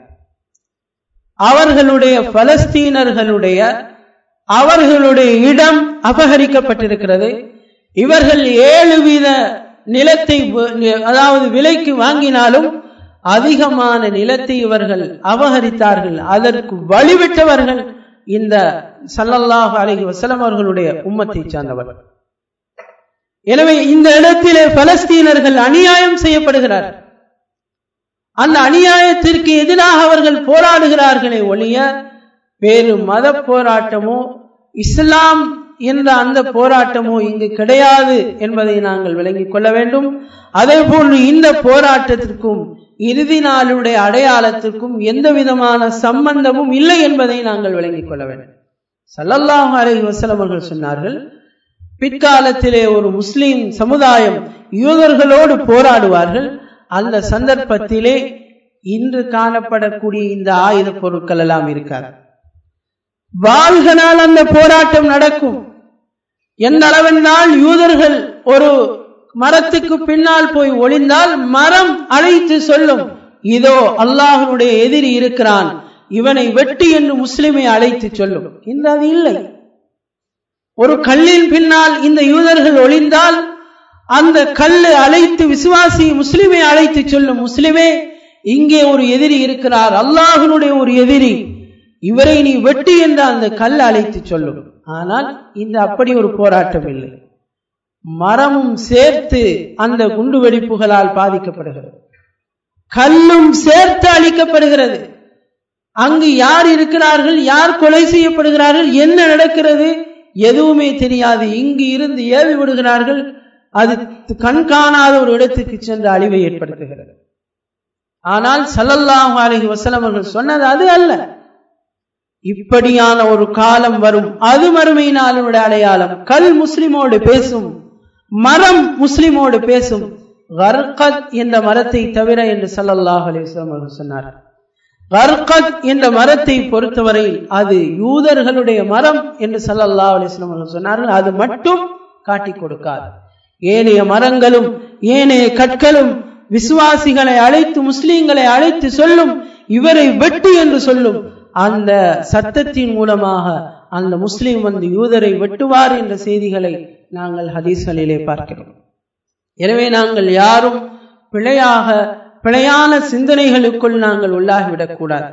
A: அவர்களுடைய பலஸ்தீனர்களுடைய அவர்களுடைய இடம் அபகரிக்கப்பட்டிருக்கிறது. இவர்கள் ஏழு வீத நிலத்தை அதாவது விலைக்கு வாங்கினாலும் அதிகமான நிலத்தை இவர்கள் அபகரித்தார்கள். அதற்கு வழிவிட்டவர்கள் இந்த ஸல்லல்லாஹு அலைஹி வஸல்லம் அவர்களுடைய உம்மத்தை சார்ந்தவர்கள். எனவே இந்த இடத்திலே பலஸ்தீனர்கள் அநியாயம் செய்யப்படுகிறார்கள். அந்த அநியாயத்திற்கு எதிராக அவர்கள் போராடுகிறார்களே ஒழிய வேறு மத போராட்டமோ இஸ்லாம் என்ற அந்த போராட்டமோ இங்கு கிடையாது என்பதை நாங்கள் விளங்கிக் கொள்ள வேண்டும். அதே போன்று இந்த போராட்டத்திற்கும் இறுதி நாளுடைய அடையாளத்திற்கும் எந்த விதமான சம்பந்தமும் இல்லை என்பதை நாங்கள் விளங்கிக் கொள்ள வேண்டும். ஸல்லல்லாஹு அலைஹி வஸல்லம் அவர்கள் சொன்னார்கள், பிற்காலத்திலே ஒரு முஸ்லிம் சமுதாயம் யூதர்களோடு போராடுவார்கள். அந்த சந்தர்ப்பத்திலே இன்று காணப்படக்கூடிய இந்த ஆயுத பொருட்கள் எல்லாம் இருக்காது. வாள்களால் அந்த போராட்டம் நடக்கும். எந்த அளவென்றால் யூதர்கள் ஒரு மரத்துக்கு பின்னால் போய் ஒளிந்தால் மரம் அழைத்து சொல்லும், இதோ அல்லாஹ்வுடைய எதிரி இருக்கிறான், இவனை வெட்டி என்று முஸ்லிமை அழைத்து சொல்லும். இன்று அது இல்லை. ஒரு கல்லின் பின்னால் இந்த யூதர்கள் ஒளிந்தால் அந்த கல்லு அழைத்து விசுவாசி முஸ்லிமை அழைத்து சொல்லும், முஸ்லிமே இங்கே ஒரு எதிரி இருக்கிறார், அல்லாஹ்வுடைய ஒரு எதிரி, இவரை நீ வெட்டி என்று அந்த கல் அழைத்து சொல்லும். ஆனால் இந்த அப்படி ஒரு போராட்டம் இல்லை. மரமும் சேர்த்து அந்த குண்டு வெடிப்புகளால் பாதிக்கப்படுகிறது, கல்லும் சேர்த்து அழிக்கப்படுகிறது. அங்கு யார் இருக்கிறார்கள், யார் கொலை செய்யப்படுகிறார்கள், என்ன நடக்கிறது எதுவுமே தெரியாது. இங்கு இருந்து ஏவி விடுகிறார்கள், அது கண்காணாத ஒரு இடத்துக்கு சென்று அழிவை ஏற்படுத்துகிறது. ஆனால் ஸல்லல்லாஹு அலைஹி வஸல்லம் அவர்கள் சொன்னது அது அல்ல. இப்படியான ஒரு காலம் வரும், அது மறுமை நாளுடைய அடையாளம். கல் முஸ்லிமோடு பேசும், மரம் முஸ்லிமோடு பேசும். கர்கத் என்ற மரத்தை தவிர என்று ஸல்லல்லாஹு அலைஹி வஸல்லம் அவர்கள் சொன்னார். கர்கத் என்ற மரத்தை பொறுத்தவரையில் அது யூதர்களுடைய மரம் என்று ஸல்லல்லாஹு அலைஹி வஸல்லம் அவர்கள் சொன்னார்கள். அது மட்டும் காட்டிக் கொடுக்காது. ஏனைய மரங்களும் ஏனைய கற்களும் விசுவாசிகளை அழைத்து முஸ்லீம்களை அழைத்து சொல்லும், இவரை வெட்டு என்று சொல்லும். அந்த சத்தத்தின் மூலமாக அந்த முஸ்லிம் வந்து யூதரை வெட்டுவார் என்ற செய்திகளை நாங்கள் ஹதீஸ்களிலே பார்க்கிறோம். எனவே நாங்கள் யாரும் பிழையாக பிழையான சிந்தனைகளுக்குள் நாங்கள் உள்ளாகிவிடக் கூடாது.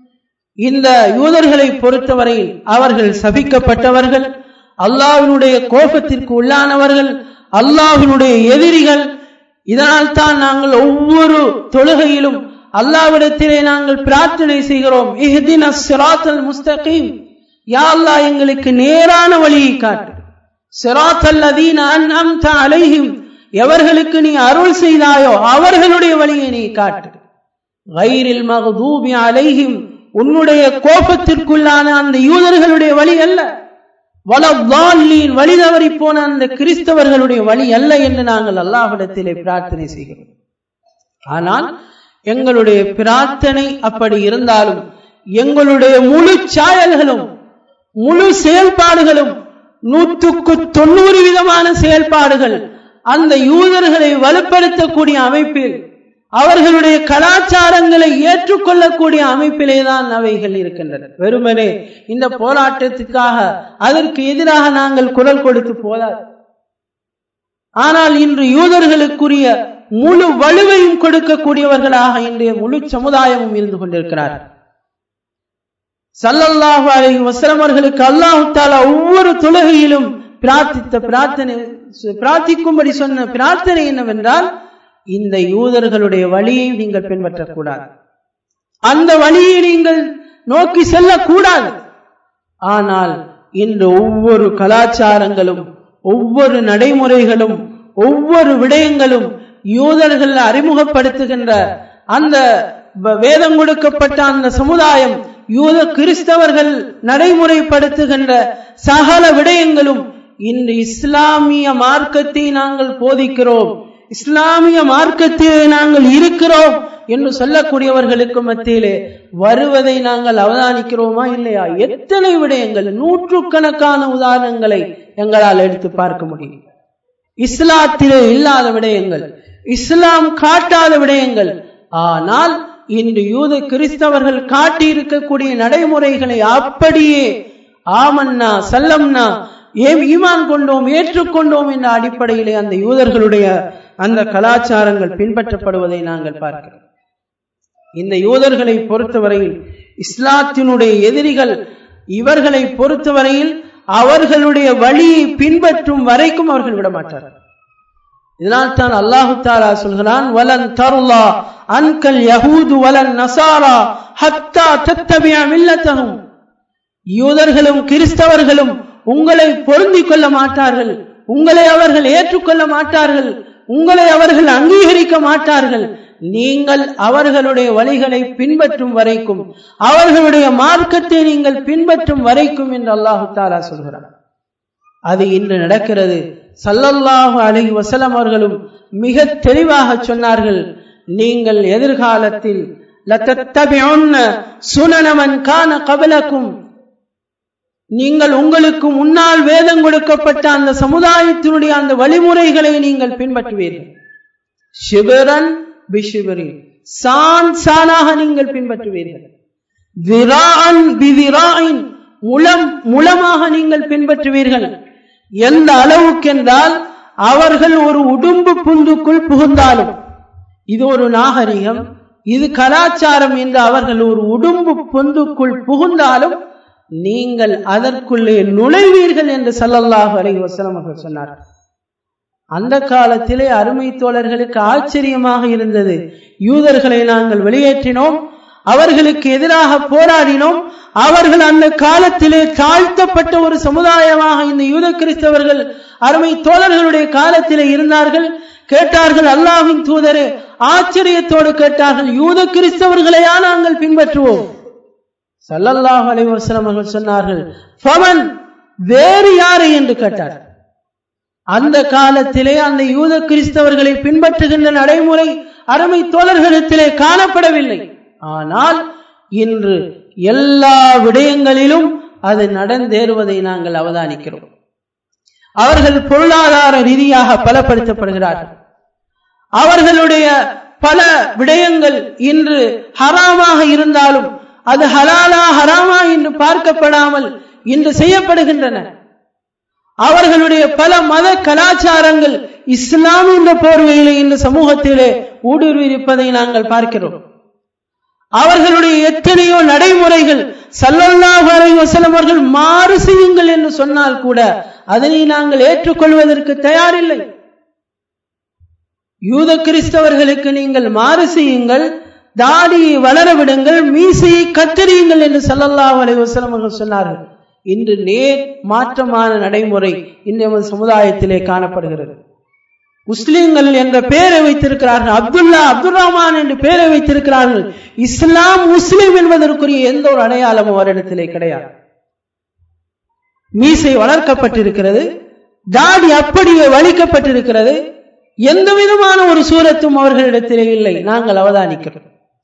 A: இந்த யூதர்களை பொறுத்தவரையில் அவர்கள் சபிக்கப்பட்டவர்கள், அல்லாஹ்வினுடைய கோபத்திற்கு உள்ளானவர்கள், அல்லாஹ்வினுடைய எதிரிகள். இதனால் தான் நாங்கள் ஒவ்வொரு தொழுகையிலும் அல்லாஹ்விடத்திலே நாங்கள் பிரார்த்தனை செய்கிறோம், இஹ்தினஸ் ஸிராத்தல் முஸ்தகீம், யா அல்லாஹ் எங்களுக்கு நேரான வழியை காட்டு. ஸிராத்தல் லதீன அன்அம்த அலைஹிம், எவர்களுக்கு நீ அருள் செய்தாயோ அவர்களுடைய வழியை நீ காட்டு. கைரில் மக்தூபி அலைஹிம், உன்னுடைய கோபத்திற்குள்ளான அந்த யூதர்களுடைய வழி அல்ல, வலல்லாலீன், வழி தவறி போன அந்த கிறிஸ்தவர்களுடைய வழி அல்ல என்று நாங்கள் அல்லாஹ்விடத்திலே பிரார்த்தனை செய்கிறோம். ஆனால் எங்களுடைய பிரார்த்தனை அப்படி இருந்தாலும் எங்களுடைய முழு சாயல்களும் முழு செயல்பாடுகளும் நூற்றுக்கு தொண்ணூறு விதமான செயல்பாடுகள் அந்த யூதர்களை வலுப்படுத்தக்கூடிய அமைப்பில், அவர்களுடைய கலாச்சாரங்களை ஏற்றுக்கொள்ளக்கூடிய அமைப்பிலே தான் அவைகள் இருக்கின்றன. வெறுமனே இந்த போராட்டத்துக்காக அதற்கு எதிராக நாங்கள் குரல் கொடுத்து போதாது. ஆனால் இன்று யூதர்களுக்குரிய முழு வலுவையும் கொடுக்கக்கூடியவர்களாக இன்றைய முழு சமுதாயமும் இருந்து கொண்டிருக்கிறார்கள். ஸல்லல்லாஹு அலைஹி வஸல்லம் அவர்களுக்கு அல்லாஹ் தஆலா ஒவ்வொரு தொழுகையிலும் பிரார்த்தித்த பிரார்த்தனை பிரார்த்திக்கும்படி சொன்ன பிரார்த்தனை என்னவென்றால், இந்த யூதர்களுடைய வழியை நீங்கள் பின்பற்றக்கூடாது, அந்த வழியை நீங்கள் நோக்கி செல்லக்கூடாது. ஆனால் இன்று ஒவ்வொரு கலாச்சாரங்களும் ஒவ்வொரு நடைமுறைகளும் ஒவ்வொரு விடயங்களும் யூதர்கள் அறிமுகப்படுத்துகின்ற அந்த வேதம் கொடுக்கப்பட்ட அந்த சமுதாயம், யூத கிறிஸ்தவர்கள் நடைமுறைப்படுத்துகின்ற சகல விடயங்களும் இன்று இஸ்லாமிய மார்க்கத்தை நாங்கள் போதிக்கிறோம், இஸ்லாமிய மார்க்கத்திலே நாங்கள் இருக்கிறோம் என்று சொல்லக்கூடியவர்களுக்கு மத்தியிலே வருவதை நாங்கள் அவதானிக்கிறோமா இல்லையா? எத்தனை விடயங்கள், நூற்றுக்கணக்கான உதாரணங்களை எங்களால் எடுத்து பார்க்க முடியும். இஸ்லாத்திலே இல்லாத விடயங்கள், இஸ்லாம் காட்டாத விடயங்கள். ஆனால் இன்று யூத கிறிஸ்தவர்கள் காட்டி இருக்கக்கூடிய நடைமுறைகளை அப்படியே ஆமன்னா சல்லம்னா ஈமான் கொண்டோம் ஏற்றுக்கொண்டோம் என்ற அடிப்படையிலே அந்த யூதர்களுடைய அந்த கலாச்சாரங்கள் பின்பற்றப்படுவதை நாங்கள் பார்க்கிறோம். இந்த யூதர்களை பொறுத்தவரையில் இஸ்லாத்தினுடைய எதிரிகள் இவர்களை பொறுத்தவரையில் அவர்களுடைய வழியை பின்பற்றும் வரைக்கும் அவர்கள் விடமாட்டார்கள். இதனால் தான் அல்லாஹு தஆலா சொல்கிறான், வலன் தர்லா அன்கல் யஹூது வலன் நஸாரா ஹத்தா தத்தபிஅ மில்லத்தஹும். யூதர்களும் கிறிஸ்தவர்களும் உங்களை பொருந்திக் கொள்ள மாட்டார்கள், உங்களை அவர்கள் ஏற்றுக்கொள்ள மாட்டார்கள், உங்களை அவர்கள் அங்கீகரிக்க மாட்டார்கள், நீங்கள் அவர்களுடைய வழிகளை பின்பற்றும் வரைக்கும், அவர்களுடைய மார்க்கத்தை நீங்கள் பின்பற்றும் வரைக்கும் என்று அல்லாஹு தஆலா சொல்கிறார். அது இன்று நடக்கிறது. ஸல்லல்லாஹு அலைஹி வஸல்லம் அவர்களும் மிக தெளிவாக சொன்னார்கள், நீங்கள் எதிர்காலத்தில் லதத்தபிஉன்ன சுனன மன் கான கப்லக்கும், நீங்கள் உங்களுக்கு முன்னால் வேதம் கொடுக்கப்பட்ட அந்த சமுதாயத்தினுடைய அந்த வழிமுறைகளை நீங்கள் பின்பற்றுவீர்கள். ஷிபரன் பிஷிபரின், சான் சானாக நீங்கள் பின்பற்றுவீர்கள். விரான் பிவிராயின், முலம் முலமாக நீங்கள் பின்பற்றுவீர்கள். எந்த அளவுக்கு என்றால் அவர்கள் ஒரு உடும்பு புந்துக்குள் புகுந்தாலும், இது ஒரு நாகரிகம், இது கலாச்சாரம் என்று அவர்கள் ஒரு உடும்பு பொந்துக்குள் புகுந்தாலும் நீங்கள் அதற்குள்ளே நுழைவீர்கள் என்று ஸல்லல்லாஹு அலைஹி வஸல்லம் அவர்கள் சொன்னார்கள். அந்த காலத்திலே அருமை தோழர்களுக்கு ஆச்சரியமாக இருந்தது. யூதர்களை நாங்கள் வெளியேற்றினோம், அவர்களுக்கு எதிராக போராடினோம், அவர்கள் அந்த காலத்திலே தாழ்த்தப்பட்ட ஒரு சமுதாயமாக இந்த யூத கிறிஸ்தவர்கள் அருமை தோழர்களுடைய காலத்திலே இருந்தார்கள். கேட்டார்கள், அல்லாஹ்வின் தூதரே, ஆச்சரியத்தோடு கேட்டார்கள், யூத கிறிஸ்தவர்களையா நாங்கள் பின்பற்றுவோம்? ஸல்லல்லாஹு அலைஹி வஸல்லம் அவர்கள் சொன்னார்கள், ஃபமன், வேறு யாரை என்று கேட்டார்கள். அந்த காலத்திலே அந்த யூத கிறிஸ்தவர்களை பின்பற்றுகின்ற நடைமுறை அருமை தோழர்களிடத்திலே காணப்படவில்லை. ஆனால் இன்று எல்லா விடயங்களிலும் அது நடந்தேறுவதை நாங்கள் அவதானிக்கிறோம். அவர்கள் பொருளாதார ரீதியாக பலப்படுத்தப்படுகிறார்கள். அவர்களுடைய பல விடயங்கள் இன்று ஹராமாக இருந்தாலும் அது ஹலாலா ஹராமா என்று பார்க்கப்படாமல் இன்று செய்யப்படுகின்றன. அவர்களுடைய பல மத கலாச்சாரங்கள் இஸ்லாம் என்ற போர்வையிலே இந்த சமூகத்திலே ஊடுருவி இருப்பதை நாங்கள் பார்க்கிறோம். அவர்களுடைய எத்தனையோ நடைமுறைகள் ஸல்லல்லாஹு அலைஹி வஸல்லம் அவர்கள் மாறு செய்யுங்கள் என்று சொன்னால் கூட அதனை நாங்கள் ஏற்றுக்கொள்வதற்கு தயாரில்லை. யூத கிறிஸ்தவர்களுக்கு நீங்கள் மாறு செய்யுங்கள், தாடியை வளர விடுங்கள், மீசையை கத்தரியுங்கள் என்று ஸல்லல்லாஹு அலைஹி வஸல்லம் அவர்கள் சொன்னார்கள். இன்று நேர் மாற்றமான நடைமுறை இந்த சமுதாயத்திலே காணப்படுகிறது. முஸ்லிம்கள் என்ற பெயரை வைத்திருக்கிறார்கள், அப்துல்லா அப்துல் ரஹ்மான் என்று பெயரை வைத்திருக்கிறார்கள். இஸ்லாம் முஸ்லிம் என்பதற்குரிய எந்த ஒரு அடையாளமும் அவரிடத்திலே கிடையாது. மீசை வளர்க்கப்பட்டிருக்கிறது, தாடி அப்படியே வலிக்கப்பட்டிருக்கிறது, எந்த விதமான ஒரு சூரத்தும் அவர்களிடத்திலே இல்லை. நாங்கள் அவதானிக்கிறோம்.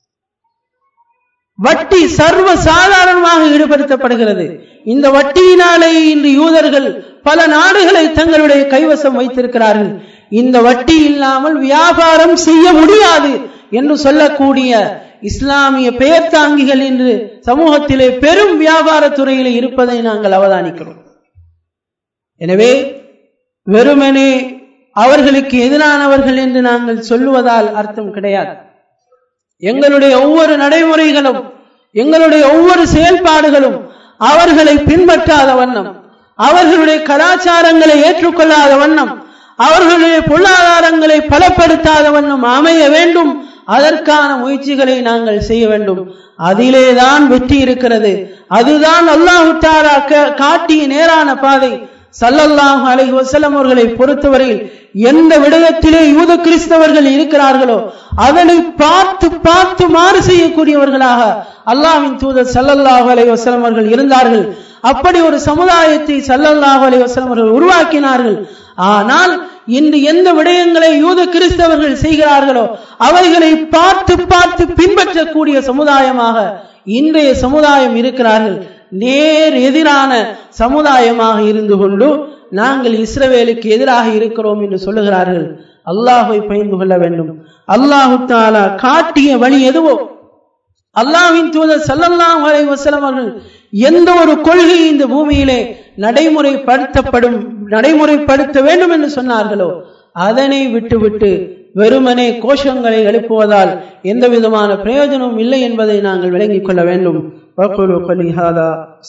A: வட்டி சர்வ சாதாரணமாக ஈடுபடுத்தப்படுகிறது. இந்த வட்டியினாலே இன்று யூதர்கள் பல நாடுகளை தங்களுடைய கைவசம் வைத்திருக்கிறார்கள். இந்த வட்டி இல்லாமல் வியாபாரம் செய்ய முடியாது என்று சொல்லக்கூடிய இஸ்லாமிய பெயர் தாங்கிகள் இன்று சமூகத்திலே பெரும் வியாபார துறையிலே இருப்பதை நாங்கள் அவதானிக்கிறோம். எனவே வெறுமனே அவர்களுக்கு எதிரானவர்கள் என்று நாங்கள் சொல்லுவதால் அர்த்தம் கிடையாது. எங்களுடைய ஒவ்வொரு நடைமுறைகளும், எங்களுடைய ஒவ்வொரு செயல்பாடுகளும் அவர்களை பின்பற்றாத வண்ணம், அவர்களுடைய கலாச்சாரங்களை ஏற்றுக்கொள்ளாத வண்ணம், அவர்களுடைய பொருளாதாரங்களை பலப்படுத்தாத வண்ணம் அமைய வேண்டும். அதற்கான முயற்சிகளை நாங்கள் செய்ய வேண்டும். அதிலேதான் வெற்றி இருக்கிறது. அதுதான் அல்லாஹ் தஆலா காட்டிய நேரான பாதை. ஸல்லல்லாஹு அலைஹி வஸல்லம் அவர்களை பொறுத்தவரையில் எந்த விடயத்திலே யூத கிறிஸ்தவர்கள் இருக்கிறார்களோ அதனை பார்த்து பார்த்து மாறு செய்யக்கூடியவர்களாக அல்லாஹ்வின் தூதர் ஸல்லல்லாஹு அலைஹி வஸல்லம் அவர்கள் இருந்தார்கள். அப்படி ஒரு சமுதாயத்தை ஸல்லல்லாஹு அலைஹி வஸல்லம் அவர்கள் உருவாக்கினார்கள். ஆனால் இன்று எந்த விடயங்களை யூத கிறிஸ்தவர்கள் செய்கிறார்களோ அவைகளை பார்த்து பார்த்து பின்பற்றக்கூடிய சமுதாயமாக இன்றைய சமுதாயம் இருக்கிறார்கள். நேர் எதிரான சமுதாயமாக இருந்து கொண்டு நாங்கள் இஸ்ரவேலுக்கு எதிராக இருக்கிறோம் என்று சொல்லுகிறார்கள். அல்லாஹ்வை பயந்து கொள்ள வேண்டும். அல்லாஹு தஆலா காட்டிய வழி எதுவோ, அல்லாஹ்வின் தூதர் ஸல்லல்லாஹு அலைஹி வஸல்லம் அவர்கள் எந்த ஒரு கொள்கை இந்த பூமியிலே நடைமுறைப்படுத்தப்படும் நடைமுறைப்படுத்த வேண்டும் என்று சொன்னார்களோ அதனை விட்டுவிட்டு வெறுமனே கோஷங்களை எழுப்புவதால் எந்த விதமான பிரயோஜனமும் இல்லை என்பதை நாங்கள் விளங்கிக் கொள்ள வேண்டும். வक़ூலு கலி ஹாதா.